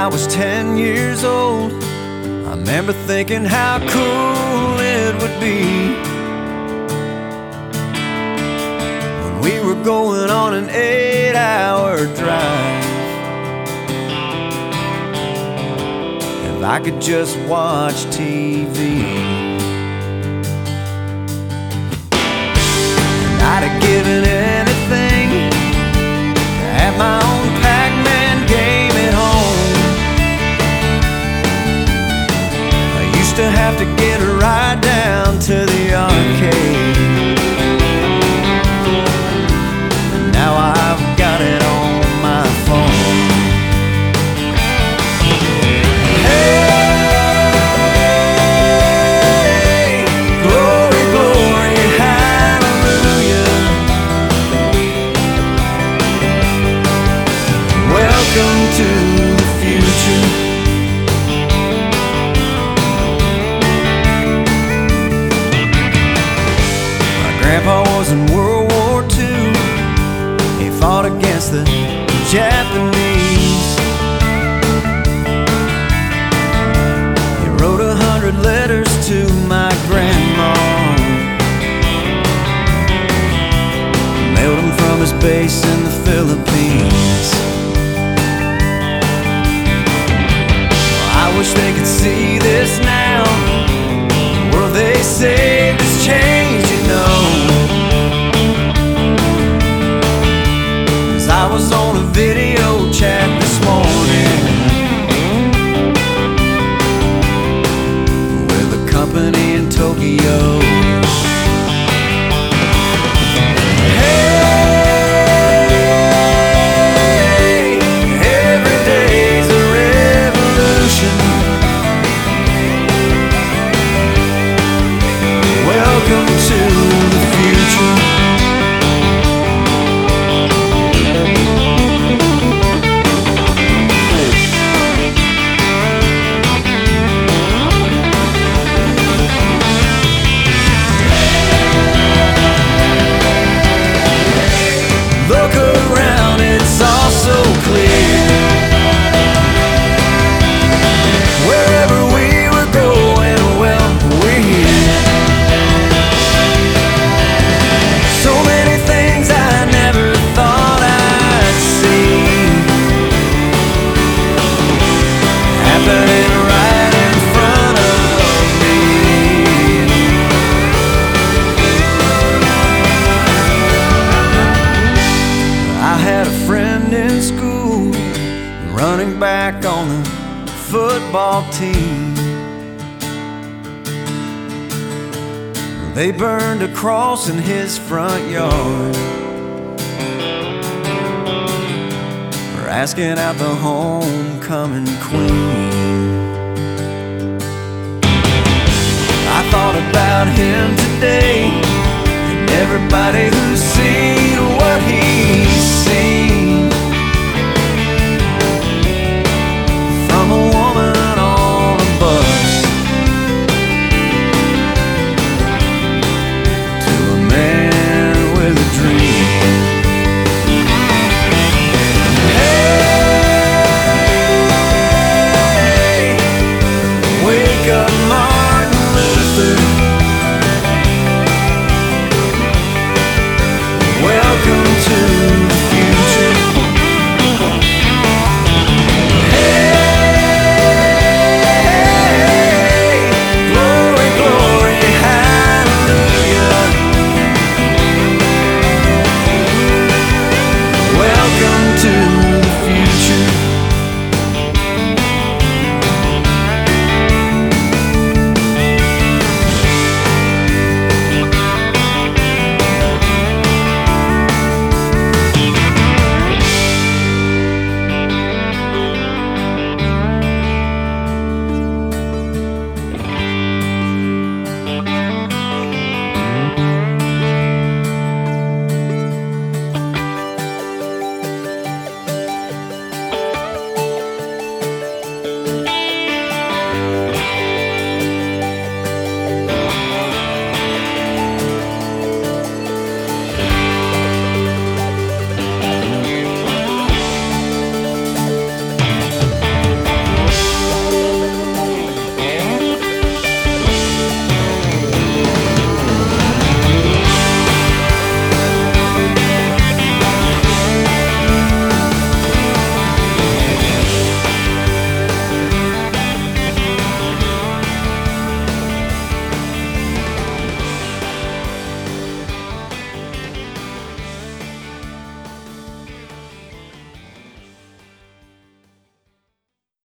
was 10 years old, I remember thinking how cool it would be when we were going on an 8-hour drive. If I could just watch TV, and I'd have given anything to have my own Pac-Man game at home. I used to have to get a ride down to the arcade, and now I've got it on my phone. Hey, glory, glory, hallelujah. Welcome to the future. My grandpa was in World War II. He fought against the Japanese. He wrote 100 letters to my grandma, mailed them from his base in the Philippines. I wish they could see this now. The world they saved has changed, you know. 'Cause I was on a video chat this morning with a company in Tokyo. Hey, every day's a revolution. Welcome to the future. Look around, it's all so clear. Wherever we were going, well, we're here. So many things I never thought I'd see happening right in front of me. I had a friend in school running back on the football team. They burned a cross in his front yard for asking out the homecoming queen. I thought about him today and everybody who's seen what he's seen, from a woman on a bus to a man with a dream. Hey, wake up, Martin Luther. Welcome to